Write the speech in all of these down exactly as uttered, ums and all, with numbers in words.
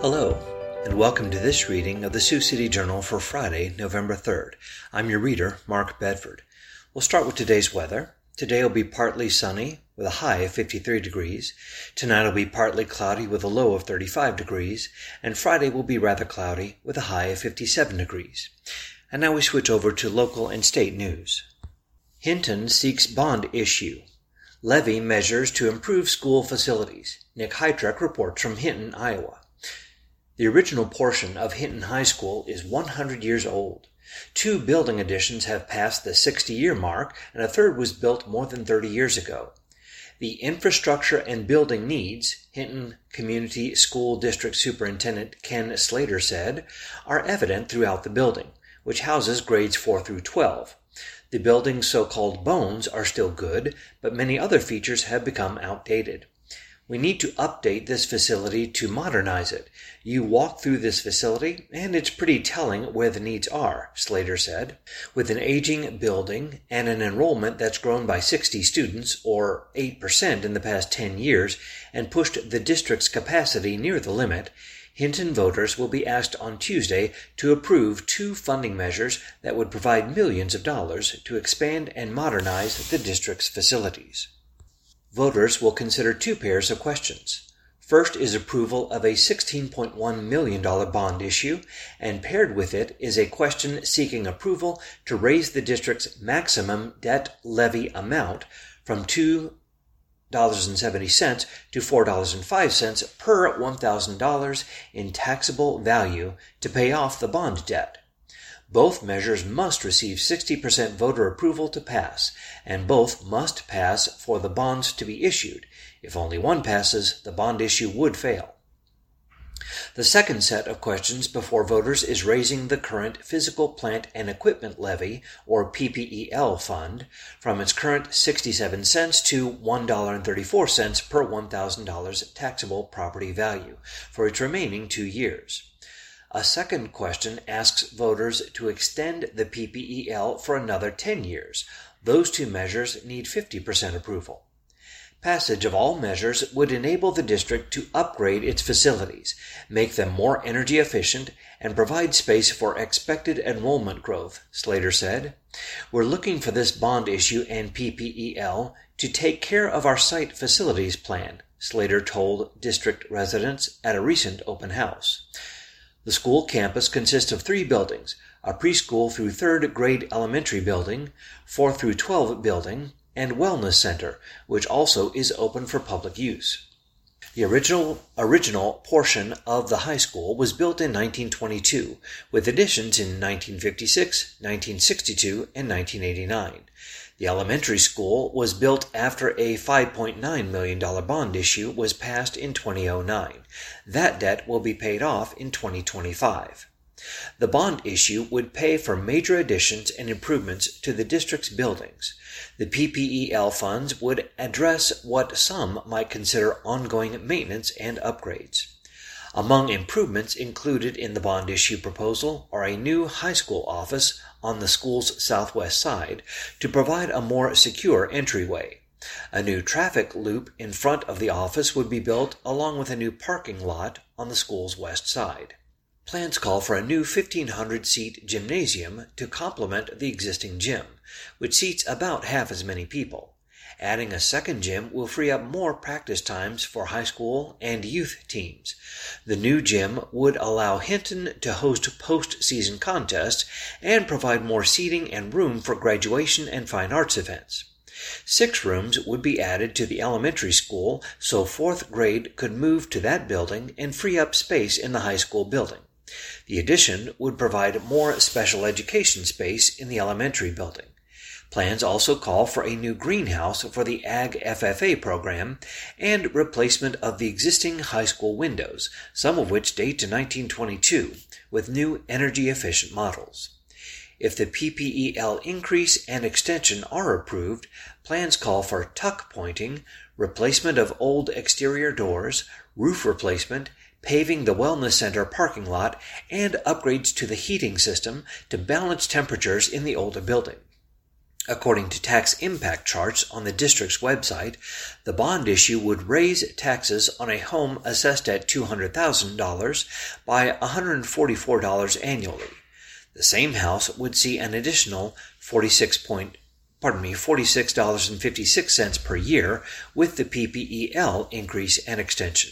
Hello, and welcome to this reading of the Sioux City Journal for Friday, November third. I'm your reader, Mark Bedford. We'll start with today's weather. Today will be partly sunny with a high of fifty-three degrees. Tonight will be partly cloudy with a low of thirty-five degrees. And Friday will be rather cloudy with a high of fifty-seven degrees. And now we switch over to local and state news. Hinton seeks bond issue. Levy measures to improve school facilities. Nick Heidrich reports from Hinton, Iowa. The original portion of Hinton High School is one hundred years old. Two building additions have passed the sixty-year mark, and a third was built more than thirty years ago. The infrastructure and building needs, Hinton Community School District Superintendent Ken Slater said, are evident throughout the building, which houses grades four through twelve. The building's so-called bones are still good, but many other features have become outdated. We need to update this facility to modernize it. You walk through this facility, and it's pretty telling where the needs are, Slater said. With an aging building and an enrollment that's grown by sixty students, or eight percent in the past ten years, and pushed the district's capacity near the limit, Hinton voters will be asked on Tuesday to approve two funding measures that would provide millions of dollars to expand and modernize the district's facilities. Voters will consider two pairs of questions. First is approval of a sixteen point one million dollars bond issue, and paired with it is a question seeking approval to raise the district's maximum debt levy amount from two dollars and seventy cents to four dollars and five cents per one thousand dollars in taxable value to pay off the bond debt. Both measures must receive sixty percent voter approval to pass, and both must pass for the bonds to be issued. If only one passes, the bond issue would fail. The second set of questions before voters is raising the current Physical Plant and Equipment Levy, or P P E L fund, from its current sixty-seven cents to one dollar and thirty-four cents per one thousand dollars taxable property value for its remaining two years. A second question asks voters to extend the P P E L for another ten years. Those two measures need fifty percent approval. Passage of all measures would enable the district to upgrade its facilities, make them more energy efficient, and provide space for expected enrollment growth, Slater said. We're looking for this bond issue and P P E L to take care of our site facilities plan, Slater told district residents at a recent open house. The school campus consists of three buildings, a preschool through third grade elementary building, fourth through twelve building, and wellness center, which also is open for public use. The original, original portion of the high school was built in nineteen twenty-two, with additions in nineteen fifty-six, nineteen sixty-two, and nineteen eighty-nine. The elementary school was built after a five point nine million dollars bond issue was passed in two thousand nine. That debt will be paid off in twenty twenty-five. The bond issue would pay for major additions and improvements to the district's buildings. The P P E L funds would address what some might consider ongoing maintenance and upgrades. Among improvements included in the bond issue proposal are a new high school office on the school's southwest side to provide a more secure entryway. A new traffic loop in front of the office would be built along with a new parking lot on the school's west side. Plans call for a new fifteen hundred seat gymnasium to complement the existing gym, which seats about half as many people. Adding a second gym will free up more practice times for high school and youth teams. The new gym would allow Hinton to host post-season contests and provide more seating and room for graduation and fine arts events. Six rooms would be added to the elementary school so fourth grade could move to that building and free up space in the high school building. The addition would provide more special education space in the elementary building. Plans also call for a new greenhouse for the Ag F F A program and replacement of the existing high school windows, some of which date to nineteen twenty-two, with new energy-efficient models. If the P P E L increase and extension are approved, plans call for tuck pointing, replacement of old exterior doors, roof replacement, paving the wellness center parking lot, and upgrades to the heating system to balance temperatures in the older building. According to tax impact charts on the district's website, the bond issue would raise taxes on a home assessed at two hundred thousand dollars by one hundred forty-four dollars annually. The same house would see an additional forty-six point, pardon me, forty-six dollars and fifty-six cents per year with the P P E L increase and extension.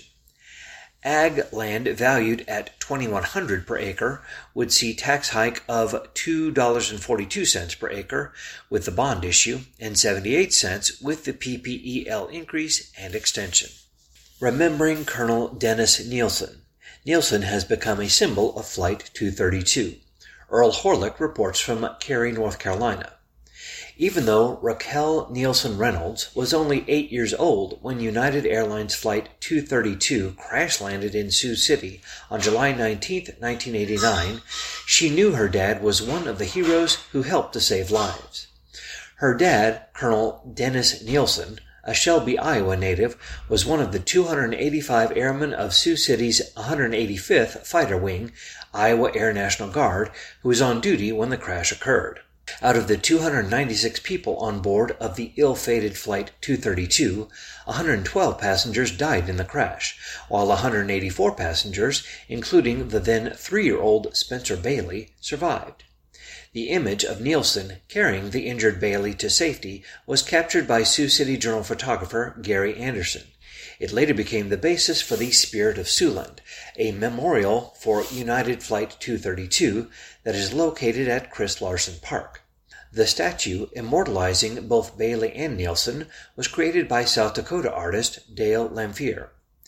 Ag land valued at twenty-one hundred dollars per acre would see tax hike of two dollars and forty-two cents per acre with the bond issue and seventy-eight cents with the P P E L increase and extension. Remembering Colonel Dennis Nielsen. Nielsen has become a symbol of Flight two thirty-two. Earl Horlick reports from Cary, North Carolina. Even though Raquel Nielsen Reynolds was only eight years old when United Airlines Flight two thirty-two crash-landed in Sioux City on July nineteenth, nineteen eighty-nine, she knew her dad was one of the heroes who helped to save lives. Her dad, Colonel Dennis Nielsen, a Shelby, Iowa native, was one of the two hundred eighty-five airmen of Sioux City's one hundred eighty-fifth Fighter Wing, Iowa Air National Guard, who was on duty when the crash occurred. Out of the two hundred ninety-six people on board of the ill-fated Flight two thirty-two, one hundred twelve passengers died in the crash, while one hundred eighty-four passengers, including the then three-year-old Spencer Bailey, survived. The image of Nielsen carrying the injured Bailey to safety was captured by Sioux City Journal photographer Gary Anderson. It later became the basis for the Spirit of Siouxland, a memorial for United Flight two thirty-two that is located at Chris Larson Park. The statue, immortalizing both Bailey and Nielsen, was created by South Dakota artist Dale Lamphere.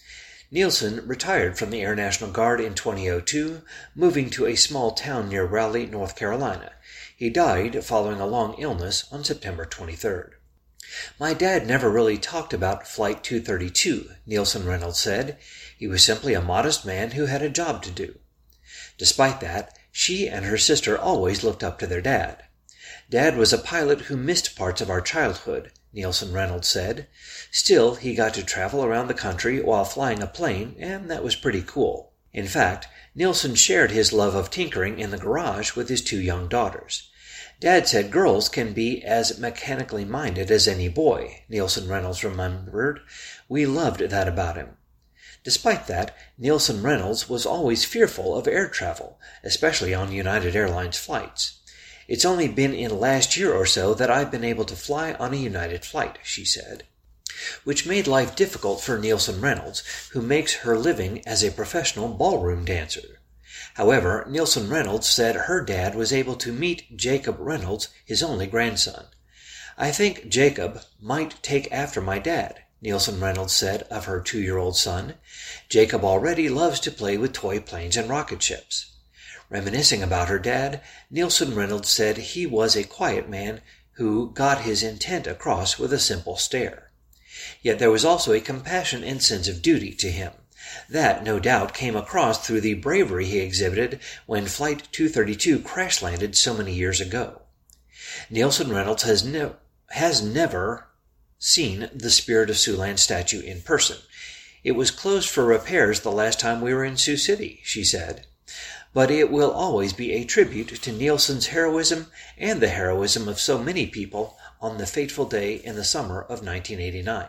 Nielsen retired from the Air National Guard in two thousand two, moving to a small town near Raleigh, North Carolina. He died following a long illness on September twenty-third. My dad never really talked about Flight two thirty-two, Nielsen Reynolds said. He was simply a modest man who had a job to do. Despite that, she and her sister always looked up to their dad. Dad was a pilot who missed parts of our childhood, Nielsen Reynolds said. Still, he got to travel around the country while flying a plane, and that was pretty cool. In fact, Nielsen shared his love of tinkering in the garage with his two young daughters. Dad said girls can be as mechanically minded as any boy, Nielsen Reynolds remembered. We loved that about him. Despite that, Nielsen Reynolds was always fearful of air travel, especially on United Airlines flights. It's only been in the last year or so that I've been able to fly on a United flight, she said, which made life difficult for Nielsen Reynolds, who makes her living as a professional ballroom dancer. However, Nielsen Reynolds said her dad was able to meet Jacob Reynolds, his only grandson. I think Jacob might take after my dad, Nielsen Reynolds said of her two-year-old son. Jacob already loves to play with toy planes and rocket ships. Reminiscing about her dad, Nielsen Reynolds said he was a quiet man who got his intent across with a simple stare. Yet there was also a compassion and sense of duty to him. That, no doubt, came across through the bravery he exhibited when Flight two thirty-two crash-landed so many years ago. Nielsen Reynolds has, ne- has never seen the Spirit of Siouxland statue in person. It was closed for repairs the last time we were in Sioux City, she said. But it will always be a tribute to Nielsen's heroism and the heroism of so many people on the fateful day in the summer of nineteen eighty-nine.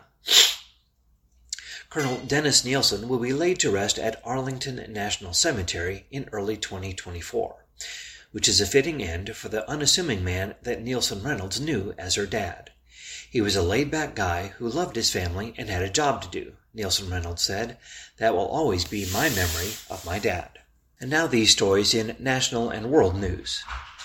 Colonel Dennis Nielsen will be laid to rest at Arlington National Cemetery in early twenty twenty-four, which is a fitting end for the unassuming man that Nielsen Reynolds knew as her dad. He was a laid-back guy who loved his family and had a job to do, Nielsen Reynolds said. That will always be my memory of my dad. And now these stories in national and world news.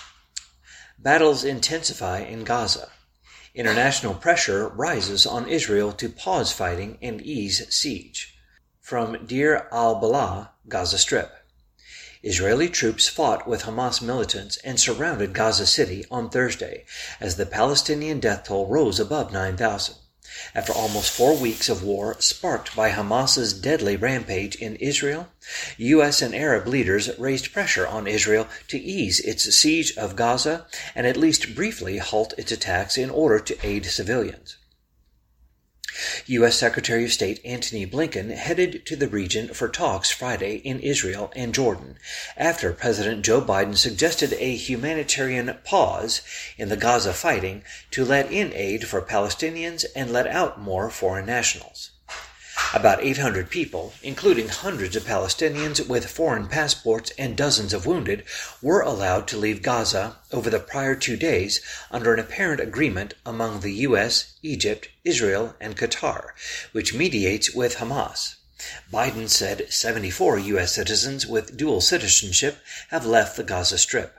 Battles intensify in Gaza. International pressure rises on Israel to pause fighting and ease siege. From Deir al-Balah, Gaza Strip. Israeli troops fought with Hamas militants and surrounded Gaza City on Thursday as the Palestinian death toll rose above nine thousand. After almost four weeks of war sparked by Hamas's deadly rampage in Israel, U S and Arab leaders raised pressure on Israel to ease its siege of Gaza and at least briefly halt its attacks in order to aid civilians. U S Secretary of State Antony Blinken headed to the region for talks Friday in Israel and Jordan, after President Joe Biden suggested a humanitarian pause in the Gaza fighting to let in aid for Palestinians and let out more foreign nationals. About eight hundred people, including hundreds of Palestinians with foreign passports and dozens of wounded, were allowed to leave Gaza over the prior two days under an apparent agreement among the U S, Egypt, Israel, and Qatar, which mediates with Hamas. Biden said seventy-four U S citizens with dual citizenship have left the Gaza Strip.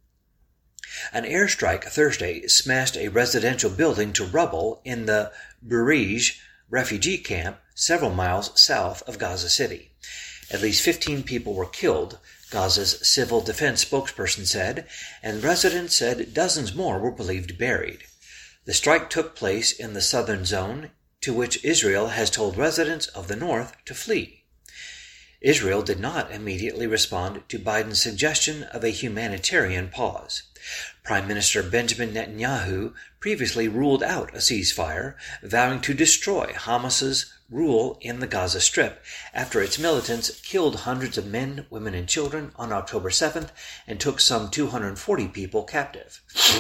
An airstrike Thursday smashed a residential building to rubble in the Bureij refugee camp several miles south of Gaza City. At least fifteen people were killed, Gaza's civil defense spokesperson said, and residents said dozens more were believed buried. The strike took place in the southern zone, to which Israel has told residents of the north to flee. Israel did not immediately respond to Biden's suggestion of a humanitarian pause. Prime Minister Benjamin Netanyahu previously ruled out a ceasefire, vowing to destroy Hamas's rule in the Gaza Strip after its militants killed hundreds of men, women, and children on October seventh and took some two hundred forty people captive.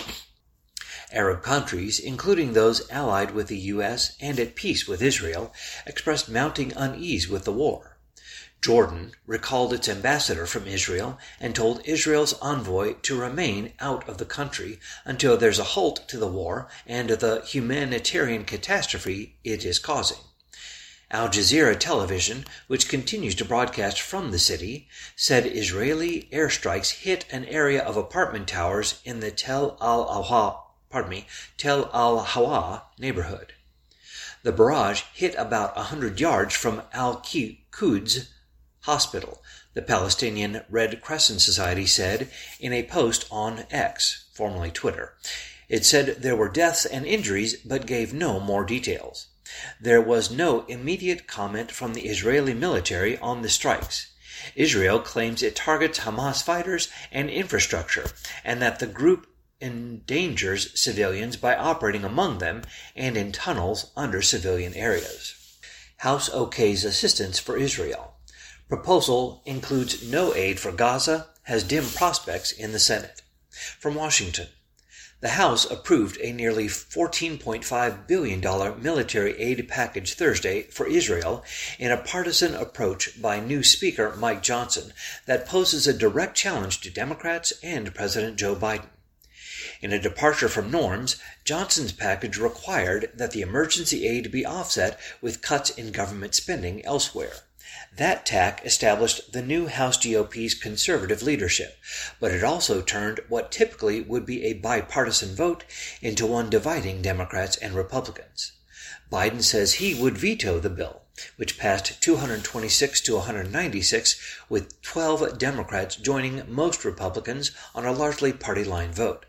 Arab countries, including those allied with the U S and at peace with Israel, expressed mounting unease with the war. Jordan recalled its ambassador from Israel and told Israel's envoy to remain out of the country until there's a halt to the war and the humanitarian catastrophe it is causing. Al Jazeera Television, which continues to broadcast from the city, said Israeli airstrikes hit an area of apartment towers in the Tel Al-Hawa, pardon me, Tel Al-Hawa neighborhood. The barrage hit about a hundred yards from Al-Quds Hospital, the Palestinian Red Crescent Society said in a post on X, formerly Twitter. It said there were deaths and injuries, but gave no more details. There was no immediate comment from the Israeli military on the strikes. Israel claims it targets Hamas fighters and infrastructure, and that the group endangers civilians by operating among them and in tunnels under civilian areas. House okays assistance for Israel. Proposal includes no aid for Gaza, has dim prospects in the Senate. From Washington, the House approved a nearly fourteen point five billion dollars military aid package Thursday for Israel in a partisan approach by new Speaker Mike Johnson that poses a direct challenge to Democrats and President Joe Biden. In a departure from norms, Johnson's package required that the emergency aid be offset with cuts in government spending elsewhere. That tack established the new House G O P's conservative leadership, but it also turned what typically would be a bipartisan vote into one dividing Democrats and Republicans. Biden says he would veto the bill, which passed two hundred twenty-six to one hundred ninety-six, with twelve Democrats joining most Republicans on a largely party-line vote.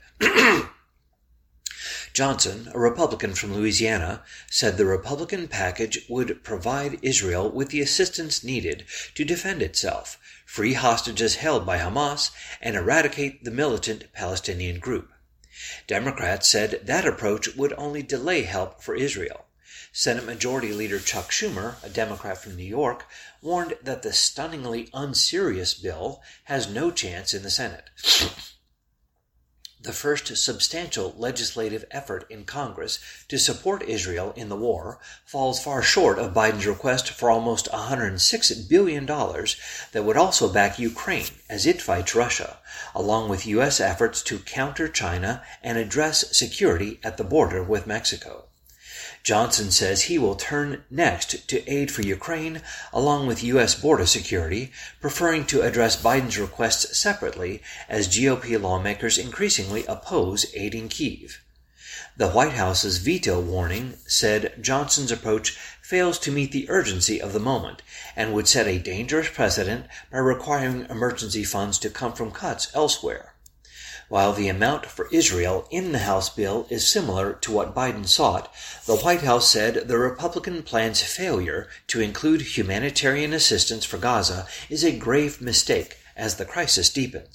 Johnson, a Republican from Louisiana, said the Republican package would provide Israel with the assistance needed to defend itself, free hostages held by Hamas, and eradicate the militant Palestinian group. Democrats said that approach would only delay help for Israel. Senate Majority Leader Chuck Schumer, a Democrat from New York, warned that the stunningly unserious bill has no chance in the Senate. The first substantial legislative effort in Congress to support Israel in the war falls far short of Biden's request for almost one hundred six billion dollars that would also back Ukraine as it fights Russia, along with U S efforts to counter China and address security at the border with Mexico. Johnson says he will turn next to aid for Ukraine along with U S border security, preferring to address Biden's requests separately as G O P lawmakers increasingly oppose aiding Kyiv. The White House's veto warning said Johnson's approach fails to meet the urgency of the moment and would set a dangerous precedent by requiring emergency funds to come from cuts elsewhere. While the amount for Israel in the House bill is similar to what Biden sought, the White House said the Republican plan's failure to include humanitarian assistance for Gaza is a grave mistake as the crisis deepens.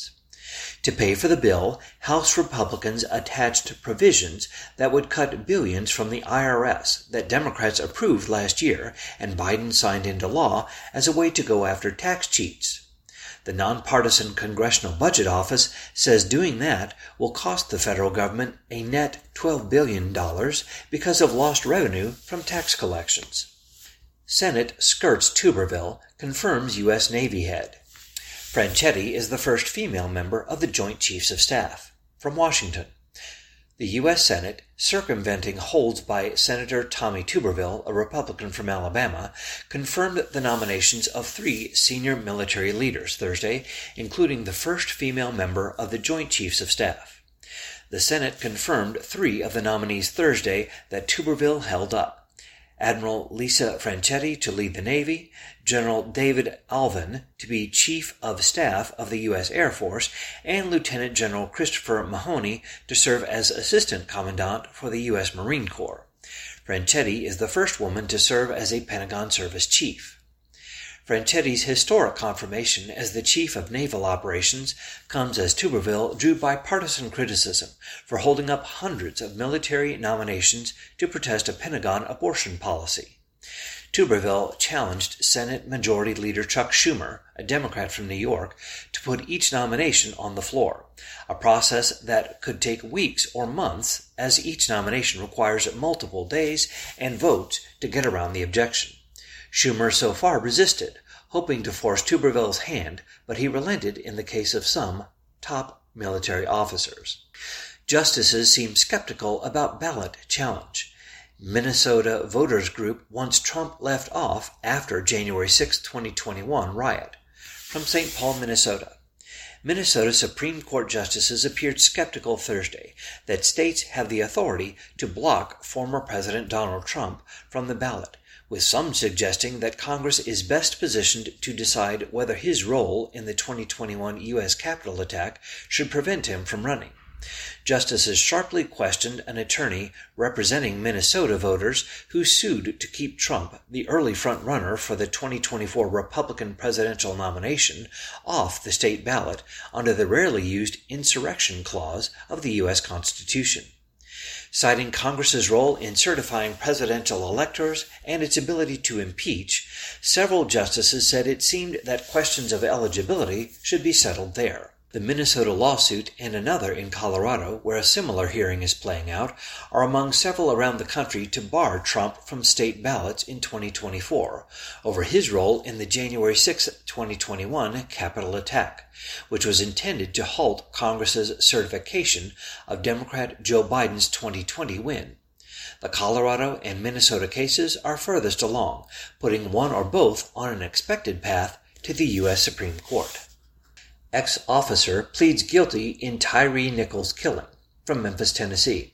To pay for the bill, House Republicans attached provisions that would cut billions from the I R S that Democrats approved last year and Biden signed into law as a way to go after tax cheats. The nonpartisan Congressional Budget Office says doing that will cost the federal government a net twelve billion dollars because of lost revenue from tax collections. Senate skirts Tuberville, confirms U S Navy head. Franchetti is the first female member of the Joint Chiefs of Staff. From Washington, the U S Senate, circumventing holds by Senator Tommy Tuberville, a Republican from Alabama, confirmed the nominations of three senior military leaders Thursday, including the first female member of the Joint Chiefs of Staff. The Senate confirmed three of the nominees Thursday that Tuberville held up: Admiral Lisa Franchetti to lead the Navy, General David Alvin to be Chief of Staff of the U S Air Force, and Lieutenant General Christopher Mahoney to serve as Assistant Commandant for the U S Marine Corps. Franchetti is the first woman to serve as a Pentagon Service Chief. Franchetti's historic confirmation as the Chief of Naval Operations comes as Tuberville drew bipartisan criticism for holding up hundreds of military nominations to protest a Pentagon abortion policy. Tuberville challenged Senate Majority Leader Chuck Schumer, a Democrat from New York, to put each nomination on the floor, a process that could take weeks or months as each nomination requires multiple days and votes to get around the objection. Schumer so far resisted, hoping to force Tuberville's hand, but he relented in the case of some top military officers. Justices seem skeptical about ballot challenge. Minnesota voters group wants Trump left off after January sixth, twenty twenty-one riot. From Saint Paul, Minnesota. Minnesota Supreme Court justices appeared skeptical Thursday that states have the authority to block former President Donald Trump from the ballot, with some suggesting that Congress is best positioned to decide whether his role in the twenty twenty-one U S Capitol attack should prevent him from running. Justices sharply questioned an attorney representing Minnesota voters who sued to keep Trump, the early front-runner for the twenty twenty-four Republican presidential nomination, off the state ballot under the rarely used insurrection clause of the U S Constitution. Citing Congress's role in certifying presidential electors and its ability to impeach, several justices said it seemed that questions of eligibility should be settled there. The Minnesota lawsuit and another in Colorado, where a similar hearing is playing out, are among several around the country to bar Trump from state ballots in twenty twenty-four over his role in the January sixth, twenty twenty-one Capitol attack, which was intended to halt Congress's certification of Democrat Joe Biden's twenty twenty win. The Colorado and Minnesota cases are furthest along, putting one or both on an expected path to the U S Supreme Court. Ex-officer pleads guilty in Tyree Nichols killing. From Memphis, Tennessee.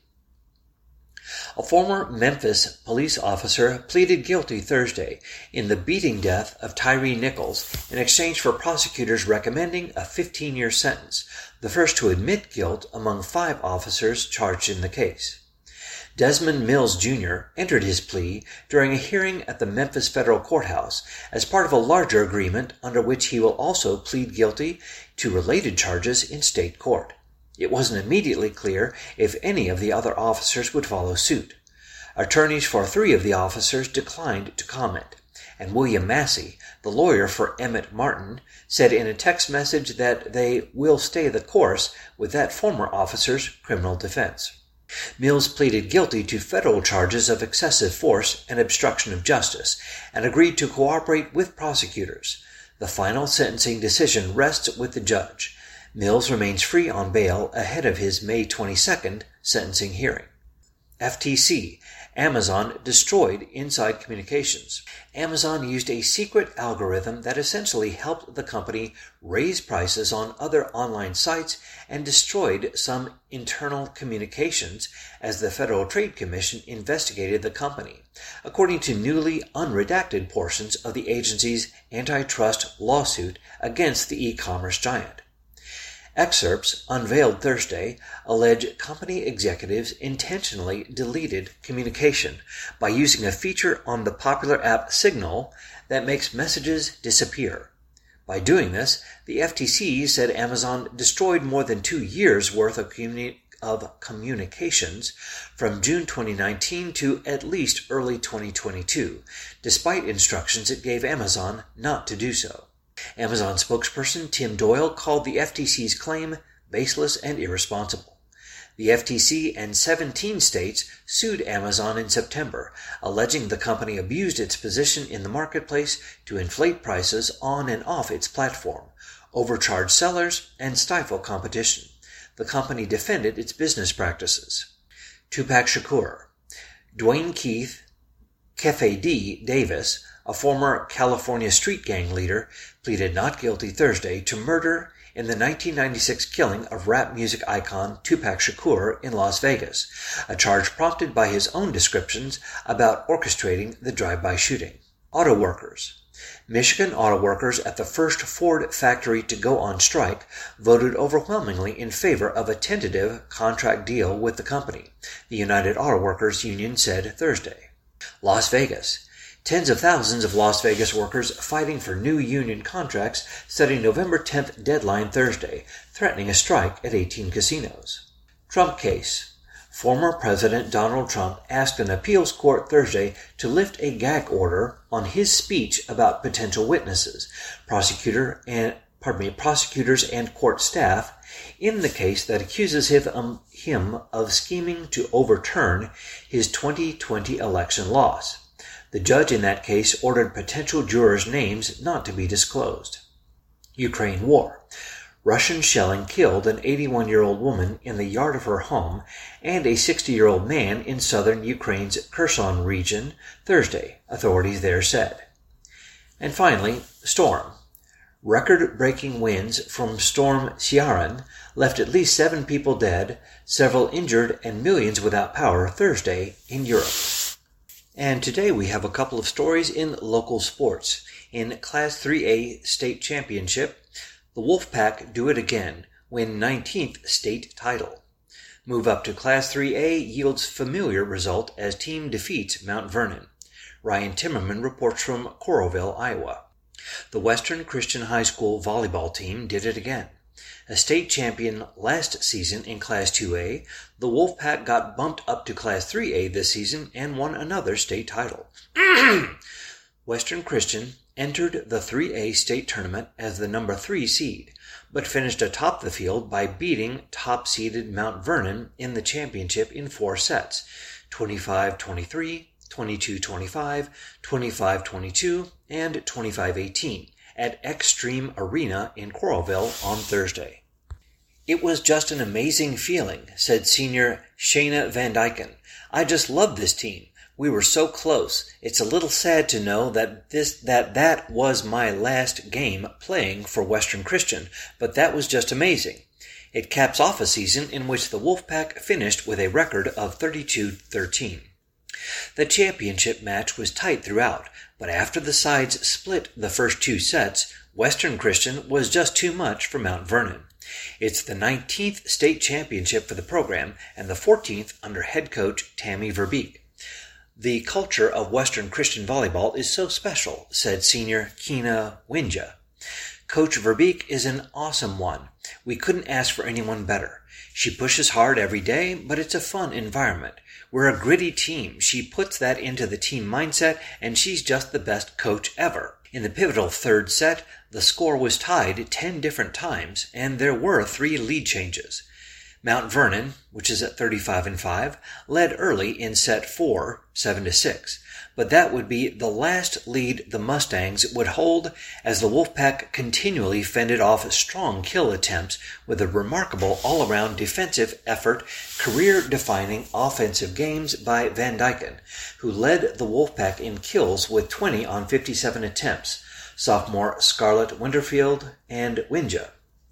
A former Memphis police officer pleaded guilty Thursday in the beating death of Tyree Nichols in exchange for prosecutors recommending a fifteen-year sentence, the first to admit guilt among five officers charged in the case. Desmond Mills, Junior entered his plea during a hearing at the Memphis Federal Courthouse as part of a larger agreement under which he will also plead guilty to related charges in state court. It wasn't immediately clear if any of the other officers would follow suit. Attorneys for three of the officers declined to comment, and William Massey, the lawyer for Emmett Martin, said in a text message that they will stay the course with that former officer's criminal defense. Mills pleaded guilty to federal charges of excessive force and obstruction of justice and agreed to cooperate with prosecutors. The final sentencing decision rests with the judge. Mills remains free on bail ahead of his May twenty-second sentencing hearing. F T C. Amazon destroyed Inside Communications. Amazon used a secret algorithm that essentially helped the company raise prices on other online sites and destroyed some internal communications as the Federal Trade Commission investigated the company, according to newly unredacted portions of the agency's antitrust lawsuit against the e-commerce giant. Excerpts, unveiled Thursday, allege company executives intentionally deleted communication by using a feature on the popular app Signal that makes messages disappear. By doing this, the F T C said Amazon destroyed more than two years' worth of, communi- of communications from June twenty nineteen to at least early twenty twenty-two, despite instructions it gave Amazon not to do so. Amazon spokesperson Tim Doyle called the F T C's claim baseless and irresponsible. The F T C and seventeen states sued Amazon in September, alleging the company abused its position in the marketplace to inflate prices on and off its platform, overcharge sellers, and stifle competition. The company defended its business practices. Tupac Shakur. Dwayne Keith Kefe D. Davis, a former California street gang leader, pleaded not guilty Thursday to murder in the nineteen ninety-six killing of rap music icon Tupac Shakur in Las Vegas, a charge prompted by his own descriptions about orchestrating the drive-by shooting. Auto workers. Michigan auto workers at the first Ford factory to go on strike voted overwhelmingly in favor of a tentative contract deal with the company, the United Auto Workers Union said Thursday. Las Vegas. Tens of thousands of Las Vegas workers fighting for new union contracts set a November tenth deadline Thursday, threatening a strike at eighteen casinos. Trump case. Former President Donald Trump asked an appeals court Thursday to lift a gag order on his speech about potential witnesses, prosecutor and pardon me, prosecutors and court staff in the case that accuses him, um, him of scheming to overturn his twenty twenty election loss. The judge in that case ordered potential jurors' names not to be disclosed. Ukraine war. Russian shelling killed an eighty-one-year-old woman in the yard of her home and a sixty-year-old man in southern Ukraine's Kherson region Thursday, authorities there said. And finally, storm. Record-breaking winds from Storm Ciarán left at least seven people dead, several injured, and millions without power Thursday in Europe. And today we have a couple of stories in local sports. In Class three A state championship, the Wolfpack do it again, win nineteenth state title. Move up to Class three A yields familiar result as team defeats Mount Vernon. Ryan Timmerman reports from Coralville, Iowa. The Western Christian High School volleyball team did it again. A state champion last season in Class two A, the Wolfpack got bumped up to Class three A this season and won another state title. Western Christian entered the three A state tournament as the number three seed, but finished atop the field by beating top-seeded Mount Vernon in the championship in four sets, twenty-five twenty-three, twenty-two twenty-five, twenty-five twenty-two, and twenty-five eighteen. At Extreme Arena in Coralville on Thursday. It was just an amazing feeling, said senior Shayna Van Dyken. I just love this team. We were so close. It's a little sad to know that this that that was my last game playing for Western Christian, but that was just amazing. It caps off a season in which the Wolfpack finished with a record of thirty-two thirteen. The championship match was tight throughout, but after the sides split the first two sets, Western Christian was just too much for Mount Vernon. It's the nineteenth state championship for the program and the fourteenth under head coach Tammy Verbeek. The culture of Western Christian volleyball is so special, said senior Keena Winja. Coach Verbeek is an awesome one. We couldn't ask for anyone better. She pushes hard every day, but it's a fun environment. We're a gritty team. She puts that into the team mindset, and she's just the best coach ever. In the pivotal third set, the score was tied ten different times, and there were three lead changes. Mount Vernon, which is at thirty-five and five, led early in set four, seven to six. But that would be the last lead the Mustangs would hold as the Wolfpack continually fended off strong kill attempts with a remarkable all-around defensive effort, career-defining offensive games by Van Dyken, who led the Wolfpack in kills with twenty on fifty-seven attempts, sophomore Scarlett Winterfield and Winja.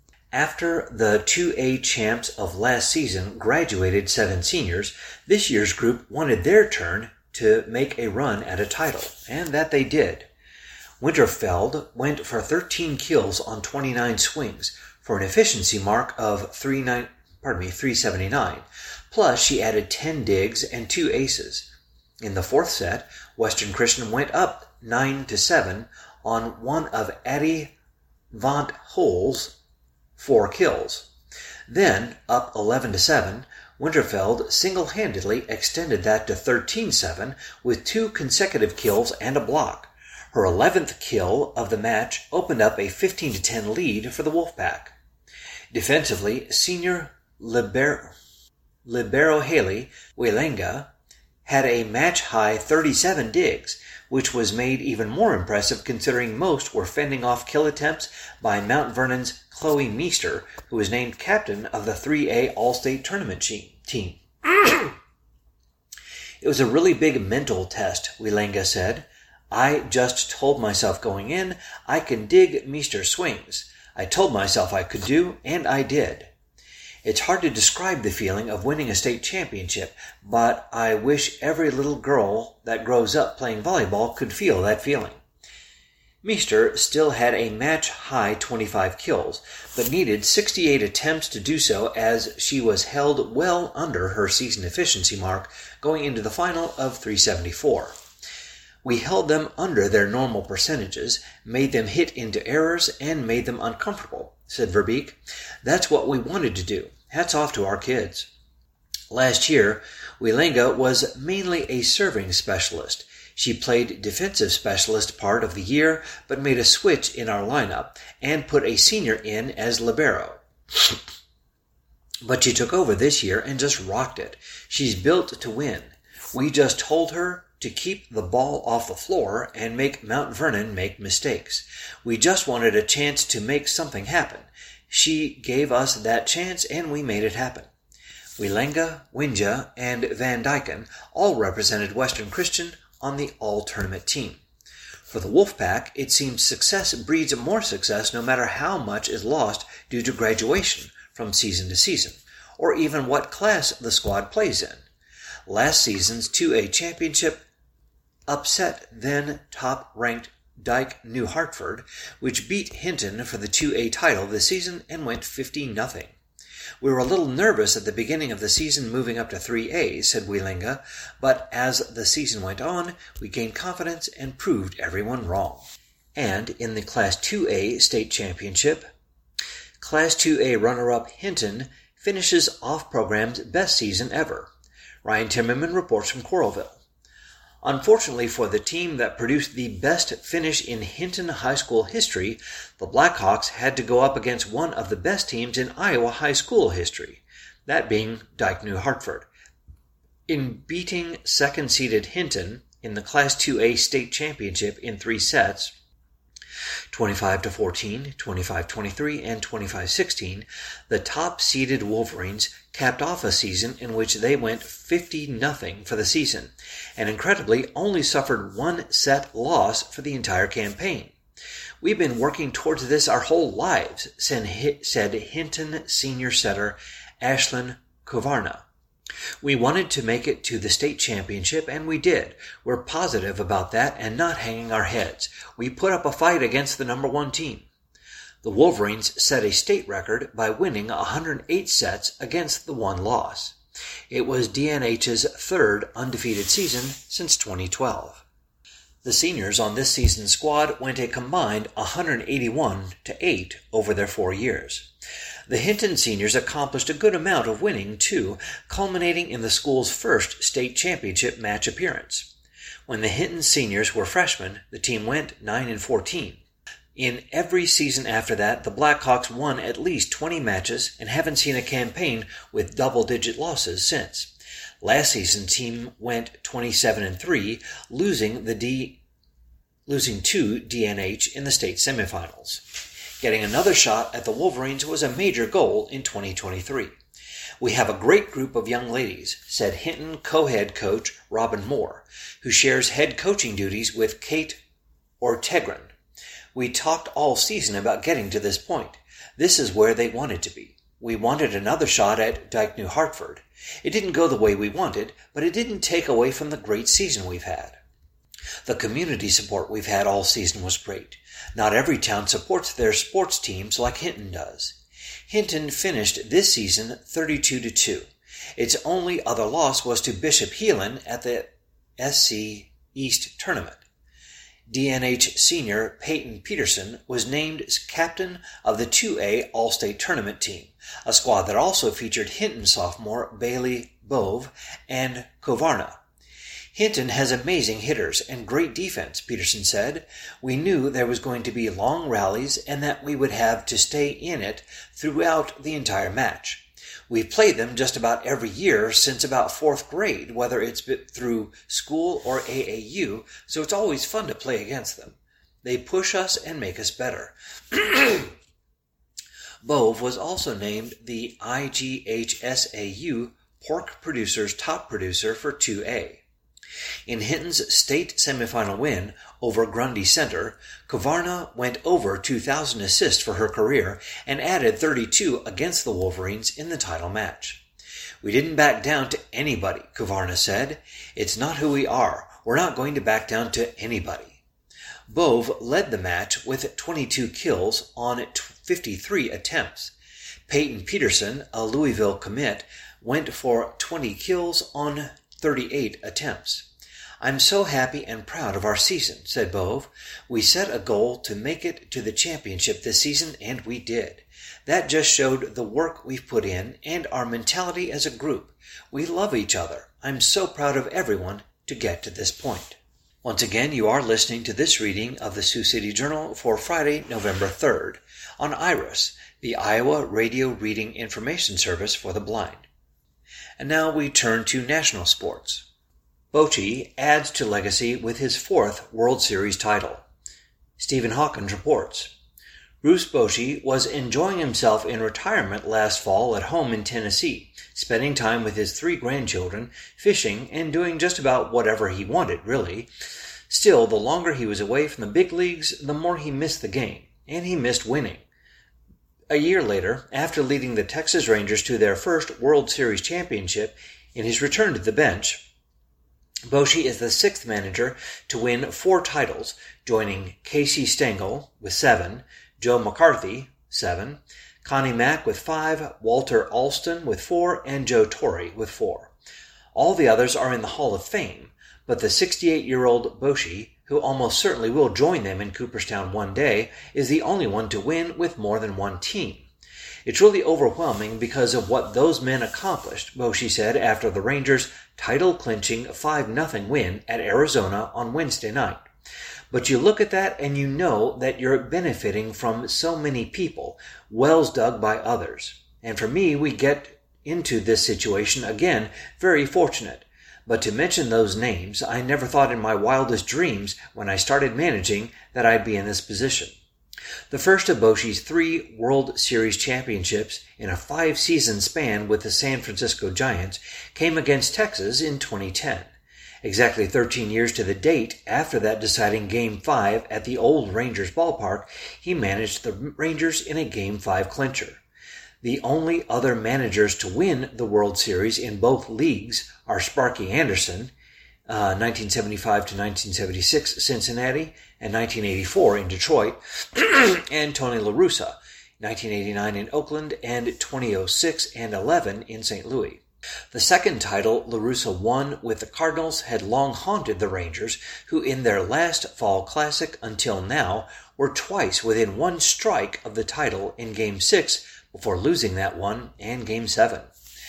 After the two A champs of last season graduated seven seniors, this year's group wanted their turn to make a run at a title, and that they did. Winterfeld went for thirteen kills on twenty-nine swings for an efficiency mark of three nine, pardon me, three seventy-nine. Plus, she added ten digs and two aces. In the fourth set, Western Christian went up nine to seven on one of Addie Vaunt Holes four kills. Then, up eleven to seven, Winterfeld single-handedly extended that to thirteen seven with two consecutive kills and a block. Her eleventh kill of the match opened up a fifteen to ten lead for the Wolfpack. Defensively, senior libero, libero Haley Welenga had a match-high thirty-seven digs, which was made even more impressive considering most were fending off kill attempts by Mount Vernon's Chloe Meester, who was named captain of the three A All-State Tournament team. It was a really big mental test, Welenga said. I just told myself going in, I can dig Meester's swings. I told myself I could do, and I did. It's hard to describe the feeling of winning a state championship, but I wish every little girl that grows up playing volleyball could feel that feeling. Meester still had a match-high twenty-five kills, but needed sixty-eight attempts to do so as she was held well under her season efficiency mark going into the final of three seventy-four. We held them under their normal percentages, made them hit into errors, and made them uncomfortable, said Verbeek. That's what we wanted to do. Hats off to our kids. Last year, Welenga was mainly a serving specialist. She played defensive specialist part of the year, but made a switch in our lineup and put a senior in as libero. But she took over this year and just rocked it. She's built to win. We just told her to keep the ball off the floor and make Mount Vernon make mistakes. We just wanted a chance to make something happen. She gave us that chance and we made it happen. Welenga, Winja, and Van Dyken all represented Western Christian on the all-tournament team. For the Wolfpack, it seems success breeds more success no matter how much is lost due to graduation from season to season, or even what class the squad plays in. Last season's two A championship upset then top-ranked Dyke New Hartford, which beat Hinton for the two A title this season and went fifty nothing. We were a little nervous at the beginning of the season moving up to three A, said Welenga, but as the season went on, we gained confidence and proved everyone wrong. And in the Class two A state championship, Class two A runner-up Hinton finishes off program's best season ever. Ryan Timmerman reports from Coralville. Unfortunately for the team that produced the best finish in Hinton High School history, the Blackhawks had to go up against one of the best teams in Iowa high school history, that being Dyke New Hartford. In beating second-seeded Hinton in the Class two A state championship in three sets, twenty-five to fourteen, twenty-five twenty-three, and twenty-five sixteen, the top-seeded Wolverines capped off a season in which they went fifty nothing for the season, and incredibly only suffered one set loss for the entire campaign. We've been working towards this our whole lives, said Hinton senior setter Ashlyn Kovarna. We wanted to make it to the state championship, and we did. We're positive about that and not hanging our heads. We put up a fight against the number one team. The Wolverines set a state record by winning one hundred eight sets against the one loss. It was D N H's third undefeated season since twenty twelve. The seniors on this season's squad went a combined one hundred eighty-one to eight over their four years. The Hinton seniors accomplished a good amount of winning, too, culminating in the school's first state championship match appearance. When the Hinton seniors were freshmen, the team went nine and fourteen. In every season after that, the Blackhawks won at least twenty matches and haven't seen a campaign with double-digit losses since. Last season's team went twenty-seven and three, losing the D, losing to D N H in the state semifinals. Getting another shot at the Wolverines was a major goal in twenty twenty-three. We have a great group of young ladies, said Hinton co-head coach Robin Moore, who shares head coaching duties with Kate Ortegren. We talked all season about getting to this point. This is where they wanted to be. We wanted another shot at Dyke New Hartford. It didn't go the way we wanted, but it didn't take away from the great season we've had. The community support we've had all season was great. Not every town supports their sports teams like Hinton does. Hinton finished this season thirty-two to two. Its only other loss was to Bishop Heelan at the S C East tournament. D N H senior Peyton Peterson was named as captain of the two A All-State Tournament team, a squad that also featured Hinton sophomore Bailey Bove and Kovarna. Hinton has amazing hitters and great defense, Peterson said. We knew there was going to be long rallies and that we would have to stay in it throughout the entire match. We've played them just about every year since about fourth grade, whether it's through school or A A U, so it's always fun to play against them. They push us and make us better. Bove was also named the I G H S A U Pork Producers Top Producer for two A. In Hinton's state semifinal win over Grundy Center, Kovarna went over two thousand assists for her career and added thirty-two against the Wolverines in the title match. We didn't back down to anybody, Kovarna said. It's not who we are. We're not going to back down to anybody. Bove led the match with twenty-two kills on fifty-three attempts. Peyton Peterson, a Louisville commit, went for twenty kills on thirty-eight attempts. I'm so happy and proud of our season, said Bove. We set a goal to make it to the championship this season, and we did. That just showed the work we've put in and our mentality as a group. We love each other. I'm so proud of everyone to get to this point. Once again, you are listening to this reading of the Sioux City Journal for Friday, November third, on IRIS, the Iowa Radio Reading Information Service for the Blind. And now we turn to national sports. Bochy adds to legacy with his fourth World Series title. Stephen Hawkins reports. Bruce Bochy was enjoying himself in retirement last fall at home in Tennessee, spending time with his three grandchildren, fishing, and doing just about whatever he wanted, really. Still, the longer he was away from the big leagues, the more he missed the game, and he missed winning. A year later, after leading the Texas Rangers to their first World Series championship, in his return to the bench, Bochy is the sixth manager to win four titles, joining Casey Stengel with seven, Joe McCarthy, seven, Connie Mack with five, Walter Alston with four, and Joe Torre with four. All the others are in the Hall of Fame, but the sixty-eight-year-old Bochy, who almost certainly will join them in Cooperstown one day, is the only one to win with more than one team. It's really overwhelming because of what those men accomplished, Bochy said after the Rangers' title-clinching five nothing win at Arizona on Wednesday night. But you look at that and you know that you're benefiting from so many people, wells dug by others. And for me, we get into this situation, again, very fortunate. But to mention those names, I never thought in my wildest dreams when I started managing that I'd be in this position. The first of Bochy's three World Series championships in a five-season span with the San Francisco Giants came against Texas in twenty ten. Exactly thirteen years to the date after that deciding Game five at the old Rangers ballpark, he managed the Rangers in a Game five clincher. The only other managers to win the World Series in both leagues are Sparky Anderson, uh, nineteen seventy-five to nineteen seventy-six Cincinnati, and nineteen eighty-four in Detroit, and Tony La Russa, nineteen eighty-nine in Oakland, and twenty oh six and eleven in Saint Louis. The second title La Russa won with the Cardinals had long haunted the Rangers, who in their last fall classic until now were twice within one strike of the title in Game six before losing that one and Game seven.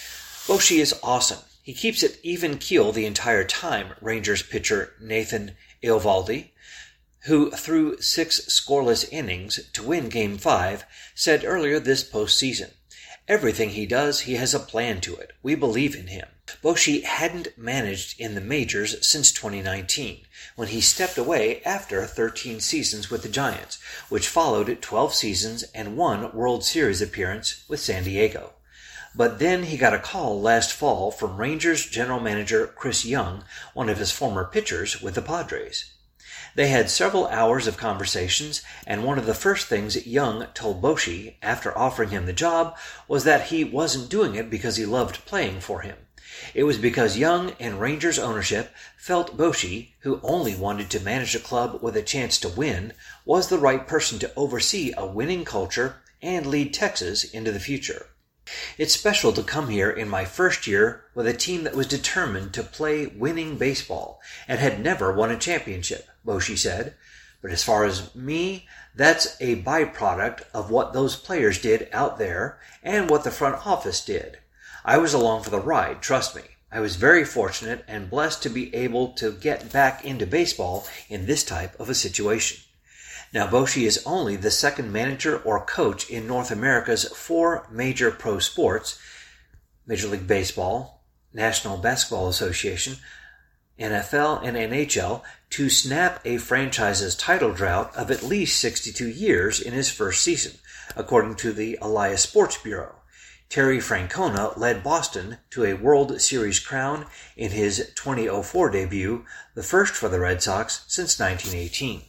Bochy is awesome. He keeps it even keel the entire time, Rangers pitcher Nathan Eovaldi, who threw six scoreless innings to win Game five, said earlier this postseason. Everything he does, he has a plan to it. We believe in him. Bochy hadn't managed in the majors since twenty nineteen, when he stepped away after thirteen seasons with the Giants, which followed twelve seasons and one World Series appearance with San Diego. But then he got a call last fall from Rangers general manager Chris Young, one of his former pitchers with the Padres. They had several hours of conversations, and one of the first things Young told Bochy after offering him the job was that he wasn't doing it because he loved playing for him. It was because Young and Rangers ownership felt Bochy, who only wanted to manage a club with a chance to win, was the right person to oversee a winning culture and lead Texas into the future. It's special to come here in my first year with a team that was determined to play winning baseball and had never won a championship, Bochy said. But as far as me, that's a byproduct of what those players did out there and what the front office did. I was along for the ride, trust me. I was very fortunate and blessed to be able to get back into baseball in this type of a situation. Now, Bochy is only the second manager or coach in North America's four major pro sports, Major League Baseball, National Basketball Association, N F L, and N H L, to snap a franchise's title drought of at least sixty-two years in his first season, according to the Elias Sports Bureau. Terry Francona led Boston to a World Series crown in his twenty oh four debut, the first for the Red Sox since nineteen eighteen.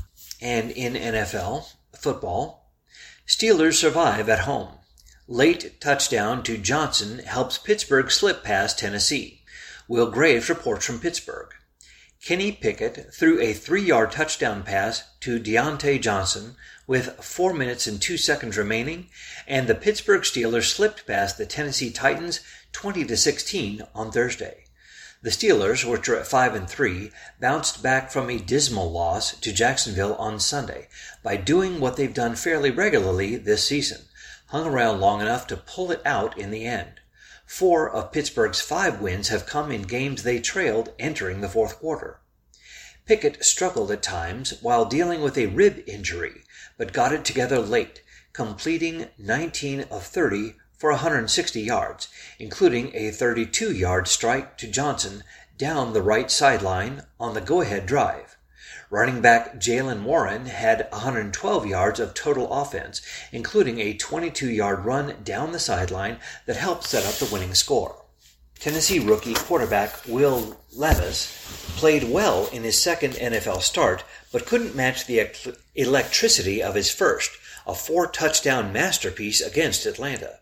And in N F L football, Steelers survive at home. Late touchdown to Johnson helps Pittsburgh slip past Tennessee. Will Graves reports from Pittsburgh. Kenny Pickett threw a three-yard touchdown pass to Deontay Johnson with four minutes and two seconds remaining, and the Pittsburgh Steelers slipped past the Tennessee Titans twenty to sixteen on Thursday. The Steelers, which are at five and three, bounced back from a dismal loss to Jacksonville on Sunday by doing what they've done fairly regularly this season, hung around long enough to pull it out in the end. Four of Pittsburgh's five wins have come in games they trailed entering the fourth quarter. Pickett struggled at times while dealing with a rib injury, but got it together late, completing nineteen of thirty for one hundred sixty yards, including a thirty-two-yard strike to Johnson down the right sideline on the go-ahead drive. Running back Jaylen Warren had one hundred twelve yards of total offense, including a twenty-two-yard run down the sideline that helped set up the winning score. Tennessee rookie quarterback Will Levis played well in his second N F L start, but couldn't match the electricity of his first, a four-touchdown masterpiece against Atlanta.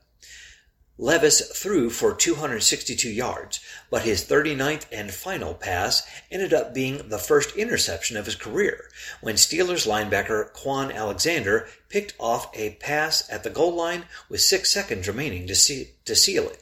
Levis threw for two hundred sixty-two yards, but his thirty-ninth and final pass ended up being the first interception of his career when Steelers linebacker Quan Alexander picked off a pass at the goal line with six seconds remaining to, see, to seal it.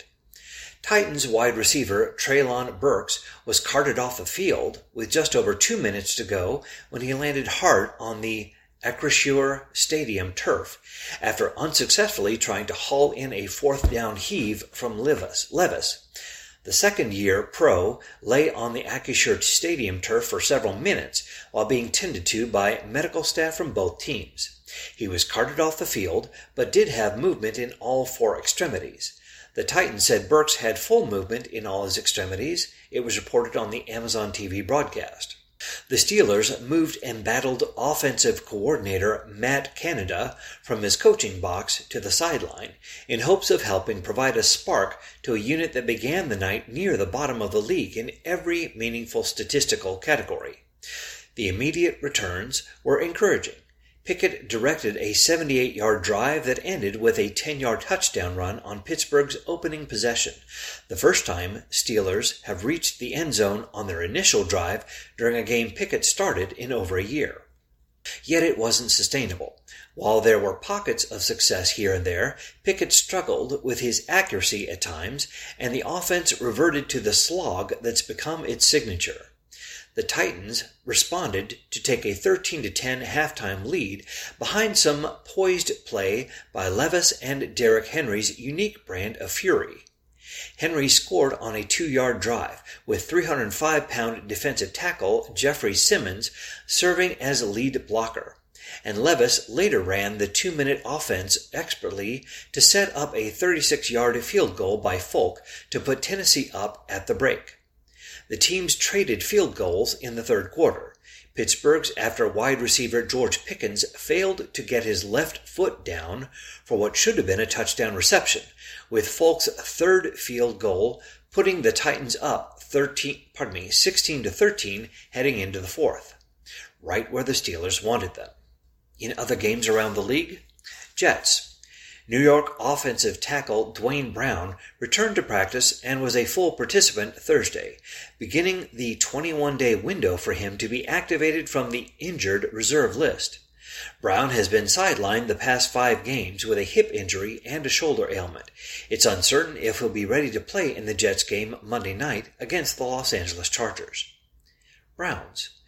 Titans wide receiver Treylon Burks was carted off the field with just over two minutes to go when he landed hard on the Acrisure Stadium turf after unsuccessfully trying to haul in a fourth down heave from Levis. Levis. The second-year pro lay on the Acrisure Stadium turf for several minutes while being tended to by medical staff from both teams. He was carted off the field, but did have movement in all four extremities. The Titans said Burks had full movement in all his extremities. It was reported on the Amazon T V broadcast. The Steelers moved embattled offensive coordinator Matt Canada from his coaching box to the sideline in hopes of helping provide a spark to a unit that began the night near the bottom of the league in every meaningful statistical category. The immediate returns were encouraging. Pickett directed a seventy-eight-yard drive that ended with a ten-yard touchdown run on Pittsburgh's opening possession, the first time Steelers have reached the end zone on their initial drive during a game Pickett started in over a year. Yet it wasn't sustainable. While there were pockets of success here and there, Pickett struggled with his accuracy at times, and the offense reverted to the slog that's become its signature. The Titans responded to take a thirteen to ten halftime lead behind some poised play by Levis and Derrick Henry's unique brand of fury. Henry scored on a two-yard drive, with three hundred five pound defensive tackle Jeffrey Simmons serving as lead blocker, and Levis later ran the two-minute offense expertly to set up a thirty-six-yard field goal by Folk to put Tennessee up at the break. The teams traded field goals in the third quarter. Pittsburgh's after wide receiver George Pickens failed to get his left foot down for what should have been a touchdown reception, with Folk's third field goal putting the Titans up thirteen, pardon me, sixteen to thirteen heading into the fourth, right where the Steelers wanted them. In other games around the league, Jets. New York offensive tackle Dwayne Brown returned to practice and was a full participant Thursday, beginning the twenty-one day window for him to be activated from the injured reserve list. Brown has been sidelined the past five games with a hip injury and a shoulder ailment. It's uncertain if he'll be ready to play in the Jets game Monday night against the Los Angeles Chargers. Browns.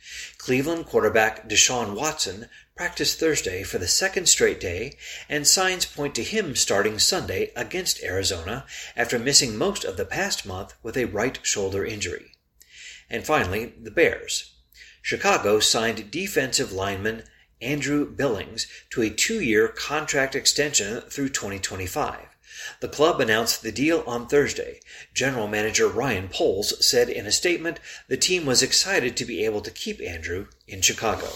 Cleveland quarterback Deshaun Watson practiced Thursday for the second straight day, and signs point to him starting Sunday against Arizona after missing most of the past month with a right shoulder injury. And finally, the Bears. Chicago signed defensive lineman Andrew Billings to a two-year contract extension through twenty twenty-five. The club announced the deal on Thursday. General manager Ryan Poles said in a statement the team was excited to be able to keep Andrew in Chicago.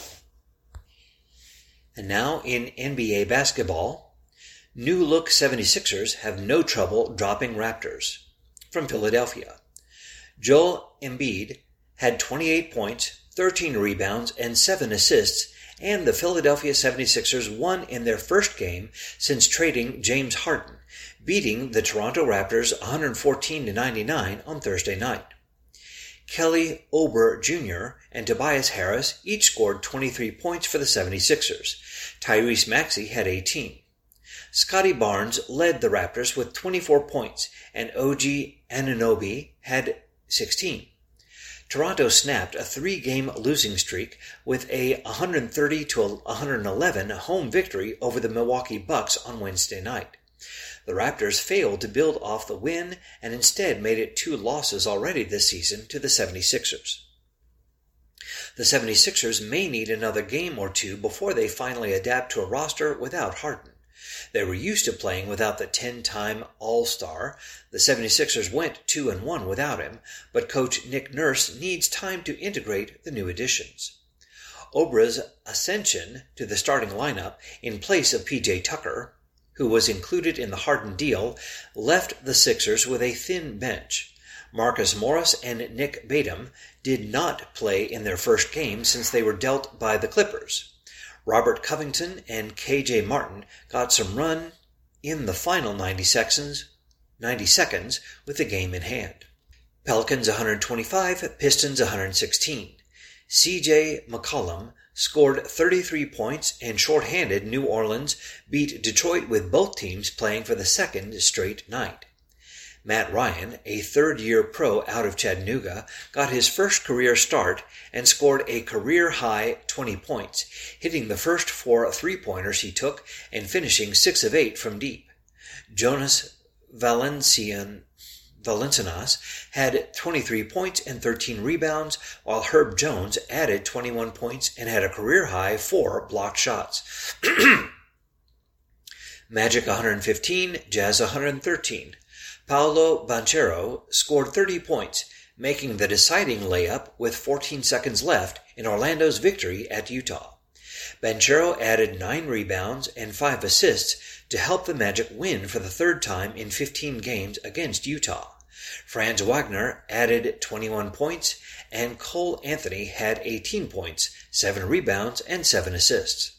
And now in N B A basketball, new-look seventy-sixers have no trouble dropping Raptors. From Philadelphia, Joel Embiid had twenty-eight points, thirteen rebounds, and seven assists, and the Philadelphia seventy-sixers won in their first game since trading James Harden, beating the Toronto Raptors one fourteen to ninety-nine on Thursday night. Kelly Oubre Junior and Tobias Harris each scored twenty-three points for the seventy-sixers. Tyrese Maxey had eighteen. Scotty Barnes led the Raptors with twenty-four points, and O G Anunoby had sixteen. Toronto snapped a three-game losing streak with a one thirty to one eleven home victory over the Milwaukee Bucks on Wednesday night. The Raptors failed to build off the win and instead made it two losses already this season to the seventy-sixers. The seventy-sixers may need another game or two before they finally adapt to a roster without Harden. They were used to playing without the ten-time All-Star. The seventy-sixers went two and one without him, but coach Nick Nurse needs time to integrate the new additions. Oubre's ascension to the starting lineup in place of P J Tucker, who was included in the Harden deal, left the Sixers with a thin bench. Marcus Morris and Nick Batum did not play in their first game since they were dealt by the Clippers. Robert Covington and K J Martin got some run in the final ninety seconds, ninety seconds with the game in hand. Pelicans one twenty-five, Pistons one sixteen. C J McCollum scored thirty-three points, and shorthanded New Orleans beat Detroit with both teams playing for the second straight night. Matt Ryan, a third-year pro out of Chattanooga, got his first career start and scored a career-high twenty points, hitting the first four three-pointers he took and finishing six of eight from deep. Jonas Valencian, Valenciunas had twenty-three points and thirteen rebounds, while Herb Jones added twenty-one points and had a career-high four blocked shots. Magic one fifteen, Jazz one thirteen. Paolo Banchero scored thirty points, making the deciding layup with fourteen seconds left in Orlando's victory at Utah. Banchero added nine rebounds and five assists to help the Magic win for the third time in fifteen games against Utah. Franz Wagner added twenty-one points, and Cole Anthony had eighteen points, seven rebounds, and seven assists.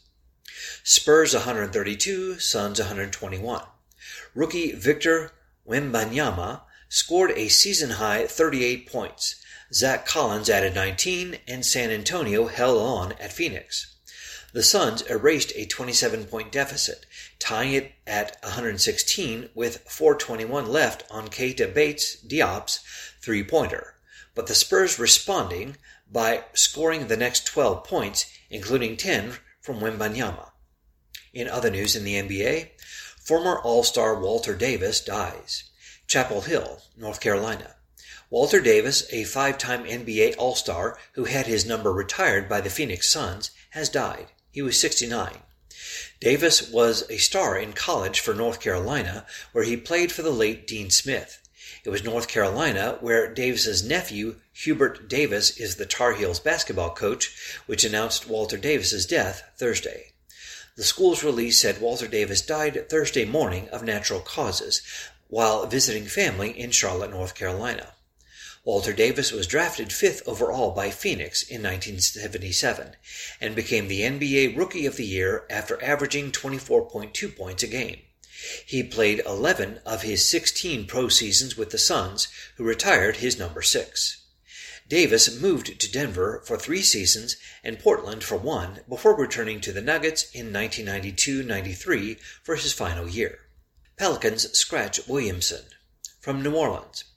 Spurs one thirty-two, Suns one twenty-one. Rookie Victor Wembanyama scored a season-high thirty-eight points. Zach Collins added nineteen, and San Antonio held on at Phoenix. The Suns erased a twenty-seven-point deficit, tying it at one sixteen with four twenty-one left on Keita Bates-Diop's three-pointer, but the Spurs responding by scoring the next twelve points, including ten from Wembanyama. In other news in the N B A, former All-Star Walter Davis dies. Chapel Hill, North Carolina. Walter Davis, a five-time N B A All-Star who had his number retired by the Phoenix Suns, has died. He was sixty-nine. Davis was a star in college for North Carolina, where he played for the late Dean Smith. It was North Carolina where Davis's nephew, Hubert Davis, is the Tar Heels basketball coach, which announced Walter Davis's death Thursday. The school's release said Walter Davis died Thursday morning of natural causes while visiting family in Charlotte, North Carolina. Walter Davis was drafted fifth overall by Phoenix in nineteen seventy-seven and became the N B A Rookie of the Year after averaging twenty-four point two points a game. He played eleven of his sixteen pro seasons with the Suns, who retired his number six. Davis moved to Denver for three seasons and Portland for one before returning to the Nuggets in nineteen ninety-two ninety-three for his final year. Pelicans scratch Williamson. From New Orleans.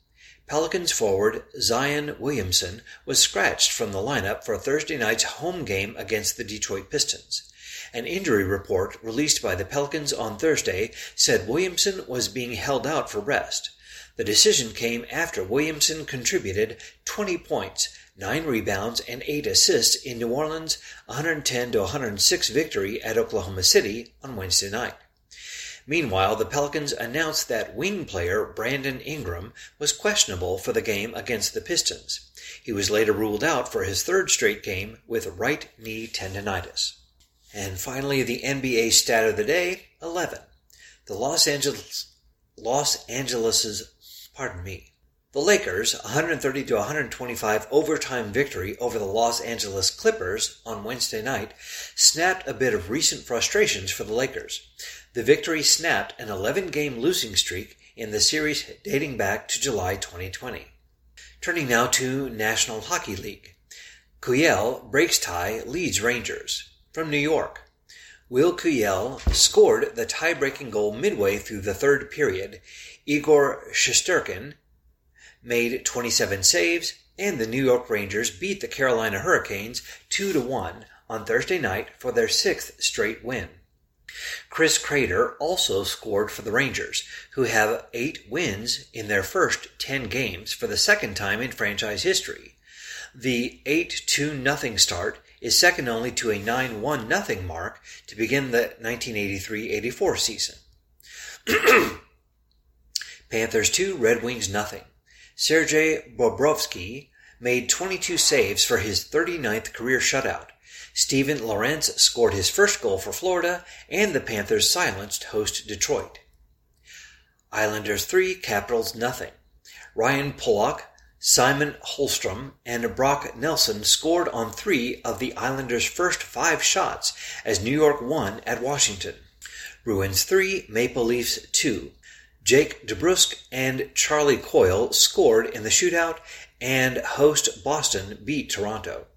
Pelicans forward Zion Williamson was scratched from the lineup for Thursday night's home game against the Detroit Pistons. An injury report released by the Pelicans on Thursday said Williamson was being held out for rest. The decision came after Williamson contributed twenty points, nine rebounds, and eight assists in New Orleans' one ten to one oh six victory at Oklahoma City on Wednesday night. Meanwhile, the Pelicans announced that wing player Brandon Ingram was questionable for the game against the Pistons. He was later ruled out for his third straight game with right knee tendonitis. And finally, the N B A stat of the day, eleven. The Los Angeles, Los Angeles's, pardon me, the Lakers' one thirty to one twenty-five overtime victory over the Los Angeles Clippers on Wednesday night snapped a bit of recent frustrations for the Lakers. The victory snapped an eleven-game losing streak in the series dating back to July twenty twenty. Turning now to National Hockey League. Kuyel breaks tie, leads Rangers. From New York, Will Kuyel scored the tie-breaking goal midway through the third period. Igor Shesterkin made twenty-seven saves, and the New York Rangers beat the Carolina Hurricanes two to one on Thursday night for their sixth straight win. Chris Kreider also scored for the Rangers, who have eight wins in their first ten games for the second time in franchise history. The eight two nothing start is second only to a nine one nothing mark to begin the nineteen eighty-three eighty-four season. Panthers two, Red Wings nothing. Sergei Bobrovsky made twenty-two saves for his thirty-ninth career shutout. Steven Lorentz scored his first goal for Florida, and the Panthers silenced host Detroit. Islanders three, Capitals nothing. Ryan Pulock, Simon Holmstrom, and Brock Nelson scored on three of the Islanders' first five shots as New York won at Washington. Bruins three, Maple Leafs two. Jake DeBrusk and Charlie Coyle scored in the shootout, and host Boston beat Toronto.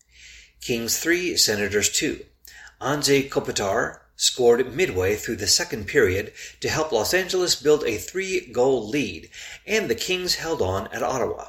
Kings three, Senators two. Anze Kopitar scored midway through the second period to help Los Angeles build a three-goal lead, and the Kings held on at Ottawa.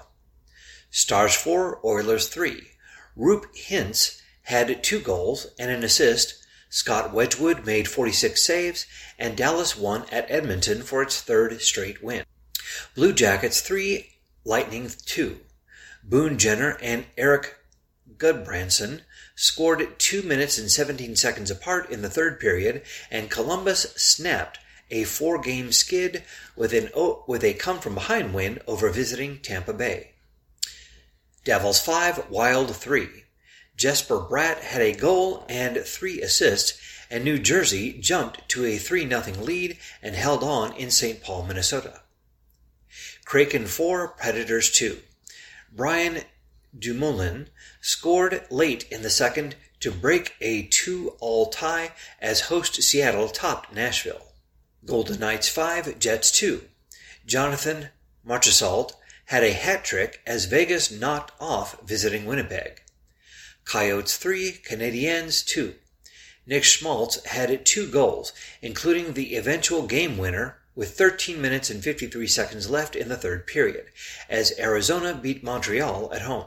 Stars four, Oilers three. Roop Hintz had two goals and an assist. Scott Wedgwood made forty-six saves, and Dallas won at Edmonton for its third straight win. Blue Jackets three, Lightning two. Boone Jenner and Eric Gudbranson scored two minutes and seventeen seconds apart in the third period, and Columbus snapped a four-game skid with, an, with a come-from-behind win over visiting Tampa Bay. Devils five, Wild three. Jesper Bratt had a goal and three assists, and New Jersey jumped to a three nothing lead and held on in Saint Paul, Minnesota. Kraken four, Predators two. Brian Dumoulin scored late in the second to break a two-all tie as host Seattle topped Nashville. Golden Knights five, Jets two. Jonathan Marchessault had a hat trick as Vegas knocked off visiting Winnipeg. Coyotes three, Canadiens two. Nick Schmaltz had two goals, including the eventual game winner with thirteen minutes and fifty-three seconds left in the third period, as Arizona beat Montreal at home.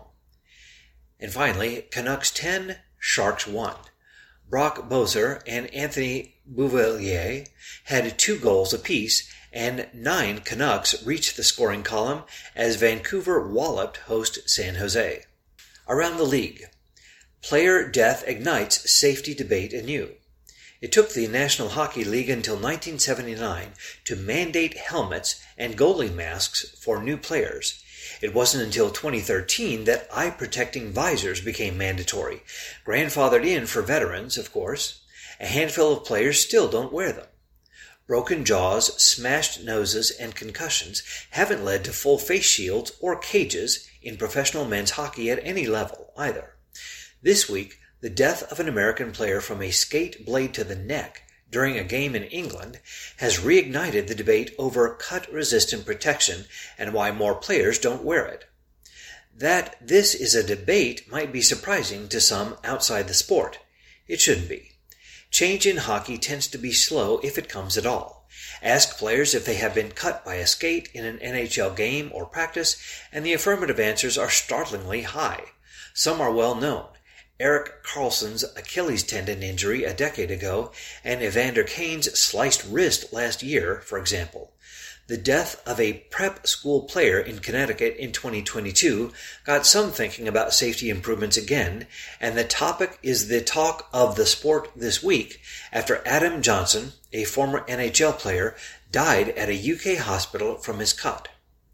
And finally, Canucks ten, Sharks one. Brock Boeser and Anthony Beauvillier had two goals apiece, and nine Canucks reached the scoring column as Vancouver walloped host San Jose. Around the league, player death ignites safety debate anew. It took the National Hockey League until nineteen seventy-nine to mandate helmets and goalie masks for new players. It wasn't until twenty thirteen that eye-protecting visors became mandatory, grandfathered in for veterans, of course. A handful of players still don't wear them. Broken jaws, smashed noses, and concussions haven't led to full face shields or cages in professional men's hockey at any level, either. This week, the death of an American player from a skate blade to the neck during a game in England has reignited the debate over cut-resistant protection and why more players don't wear it. That this is a debate might be surprising to some outside the sport. It shouldn't be. Change in hockey tends to be slow if it comes at all. Ask players if they have been cut by a skate in an N H L game or practice, and the affirmative answers are startlingly high. Some are well known. Erik Karlsson's Achilles tendon injury a decade ago, and Evander Kane's sliced wrist last year, for example. The death of a prep school player in Connecticut in twenty twenty-two got some thinking about safety improvements again, and the topic is the talk of the sport this week after Adam Johnson, a former N H L player, died at a U K hospital from his cut.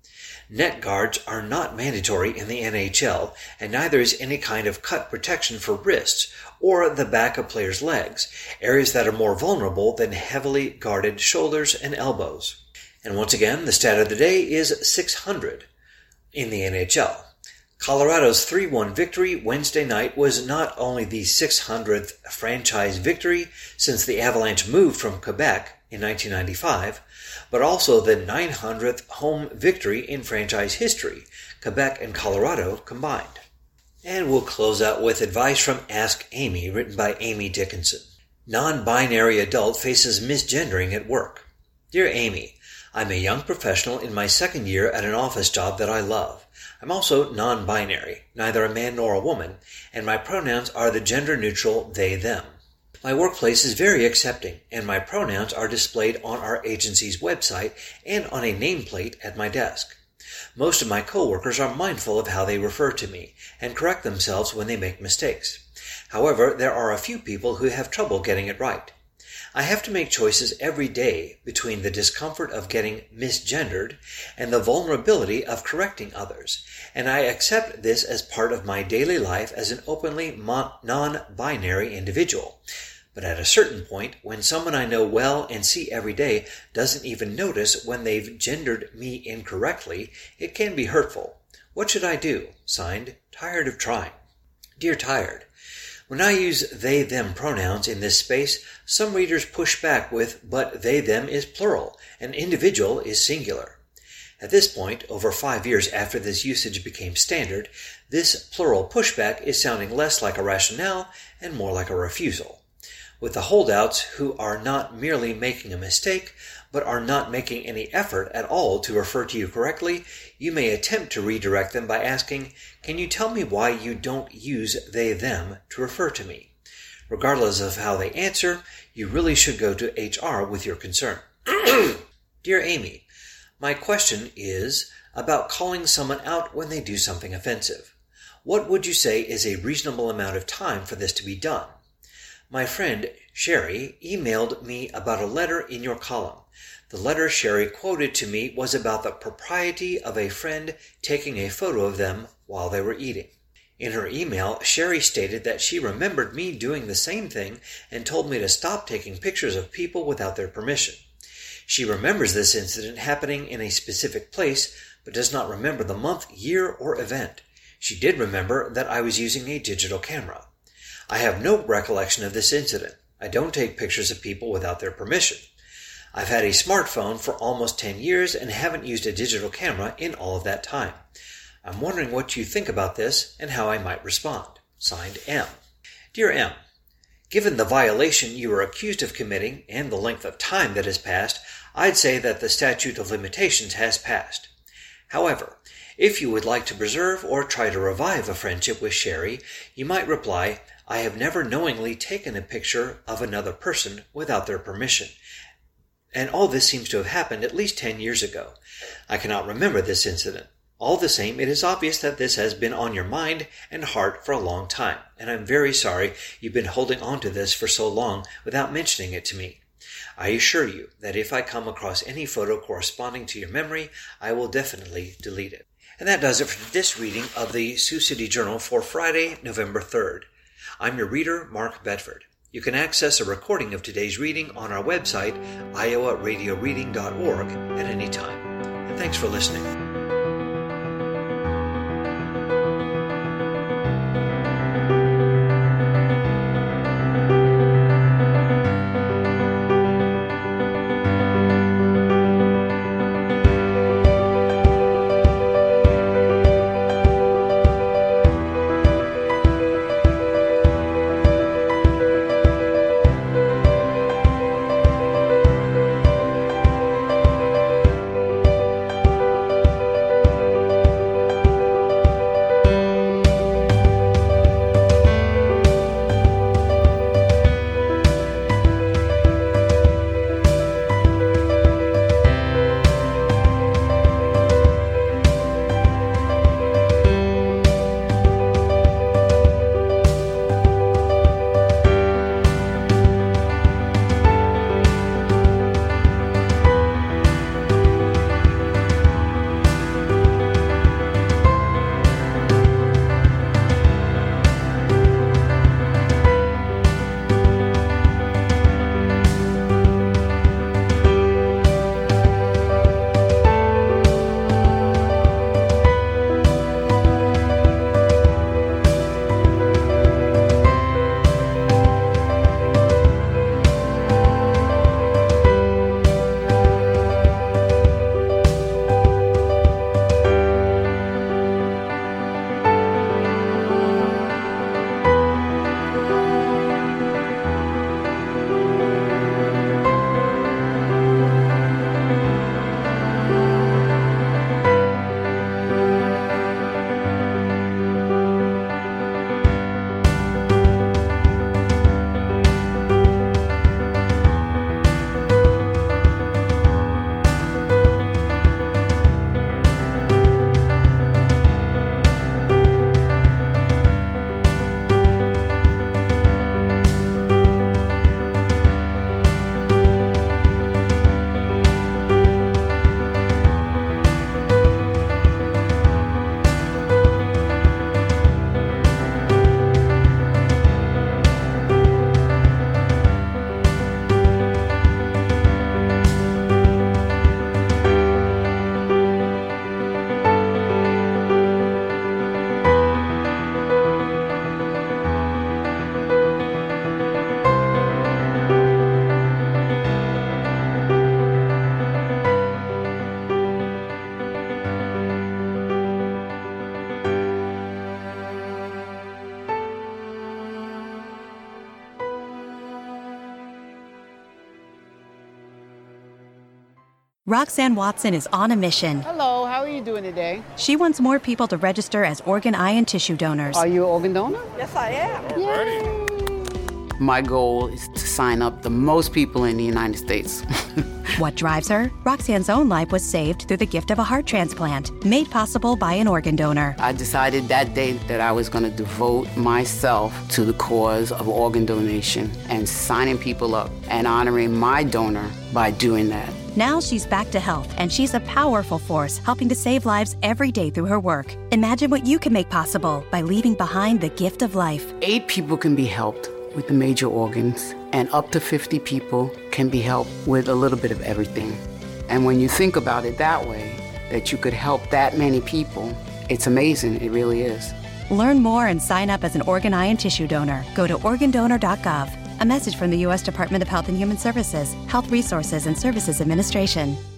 Net guards are not mandatory in the N H L, and neither is any kind of cut protection for wrists or the back of players' legs, areas that are more vulnerable than heavily guarded shoulders and elbows. And once again, the stat of the day is six hundred in the N H L. Colorado's three one victory Wednesday night was not only the six hundredth franchise victory since the Avalanche moved from Quebec in nineteen ninety-five, but also the nine hundredth home victory in franchise history, Quebec and Colorado combined. And we'll close out with advice from Ask Amy, written by Amy Dickinson. Non-binary adult faces misgendering at work. Dear Amy, I'm a young professional in my second year at an office job that I love. I'm also non-binary, neither a man nor a woman, and my pronouns are the gender-neutral they-them. My workplace is very accepting, and my pronouns are displayed on our agency's website and on a nameplate at my desk. Most of my coworkers are mindful of how they refer to me and correct themselves when they make mistakes. However, there are a few people who have trouble getting it right. I have to make choices every day between the discomfort of getting misgendered and the vulnerability of correcting others, and I accept this as part of my daily life as an openly non-binary individual. But at a certain point, when someone I know well and see every day doesn't even notice when they've gendered me incorrectly, it can be hurtful. What should I do? Signed, Tired of Trying. Dear Tired, when I use they-them pronouns in this space, some readers push back with, but they-them is plural, and individual is singular. At this point, over five years after this usage became standard, this plural pushback is sounding less like a rationale and more like a refusal. With the holdouts who are not merely making a mistake, but are not making any effort at all to refer to you correctly, you may attempt to redirect them by asking, can you tell me why you don't use they-them to refer to me? Regardless of how they answer, you really should go to H R with your concern. Dear Amy, my question is about calling someone out when they do something offensive. What would you say is a reasonable amount of time for this to be done? My friend Sherry emailed me about a letter in your column. The letter Sherry quoted to me was about the propriety of a friend taking a photo of them while they were eating. In her email, Sherry stated that she remembered me doing the same thing and told me to stop taking pictures of people without their permission. She remembers this incident happening in a specific place, but does not remember the month, year, or event. She did remember that I was using a digital camera. I have no recollection of this incident. I don't take pictures of people without their permission. I've had a smartphone for almost ten years and haven't used a digital camera in all of that time. I'm wondering what you think about this and how I might respond. Signed, M. Dear M, given the violation you are accused of committing and the length of time that has passed, I'd say that the statute of limitations has passed. However, if you would like to preserve or try to revive a friendship with Sherry, you might reply, I have never knowingly taken a picture of another person without their permission, and all this seems to have happened at least ten years ago. I cannot remember this incident. All the same, it is obvious that this has been on your mind and heart for a long time, and I'm very sorry you've been holding on to this for so long without mentioning it to me. I assure you that if I come across any photo corresponding to your memory, I will definitely delete it. And that does it for this reading of the Sioux City Journal for Friday, November third. I'm your reader, Mark Bedford. You can access a recording of today's reading on our website, iowa radio reading dot org, at any time. And thanks for listening. Roxanne Watson is on a mission. Hello, how are you doing today? She wants more people to register as organ, eye, and tissue donors. Are you an organ donor? Yes, I am. Yay. My goal is to sign up the most people in the United States. What drives her? Roxanne's own life was saved through the gift of a heart transplant, made possible by an organ donor. I decided that day that I was going to devote myself to the cause of organ donation and signing people up and honoring my donor by doing that. Now she's back to health, and she's a powerful force helping to save lives every day through her work. Imagine what you can make possible by leaving behind the gift of life. Eight people can be helped with the major organs, and up to fifty people can be helped with a little bit of everything. And when you think about it that way, that you could help that many people, it's amazing, it really is. Learn more and sign up as an organ, eye, and tissue donor. Go to organ donor dot gov. A message from the U S Department of Health and Human Services, Health Resources and Services Administration.